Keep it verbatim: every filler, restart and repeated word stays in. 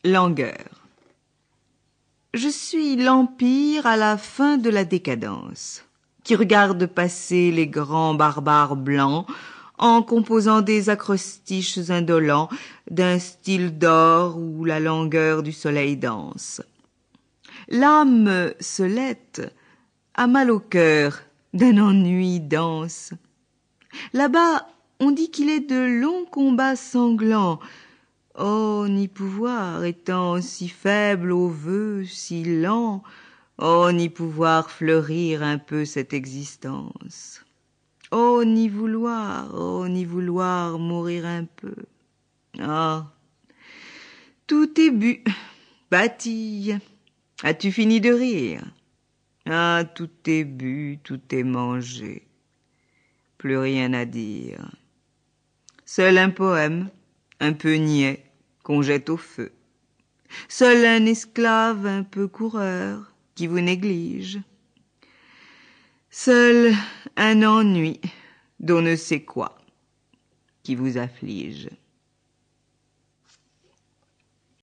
Langueur. Je suis l'empire à la fin de la décadence, qui regarde passer les grands barbares blancs en composant des acrostiches indolents d'un style d'or où la langueur du soleil danse. L'âme selette a mal au cœur d'un ennui dense. Là-bas, on dit qu'il est de longs combats sanglants. Oh, ni pouvoir étant si faible aux vœux, si lents, oh, ni pouvoir fleurir un peu cette existence. Oh, ni vouloir, oh, ni vouloir mourir un peu. Ah, tout est bu, bâtille. As-tu fini de rire? Ah, tout est bu, tout est mangé. Plus rien à dire. Seul un poème, un peu niais, qu'on jette au feu. Seul un esclave un peu coureur, qui vous néglige. Seul un ennui, d'on ne sait quoi, qui vous afflige.